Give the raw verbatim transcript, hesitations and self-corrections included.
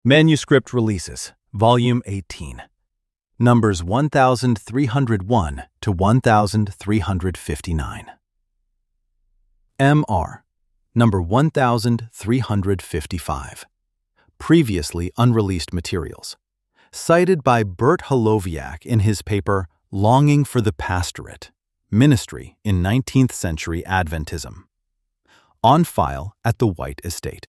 Manuscript Releases, Volume eighteen, numbers one thousand three hundred one to one thousand three hundred fifty-nine. M R, number one thousand three hundred fifty-five. Previously unreleased materials. Cited by Bert Holoviak in his paper Longing for the Pastorate, Ministry in nineteenth Century Adventism. On file at the White Estate.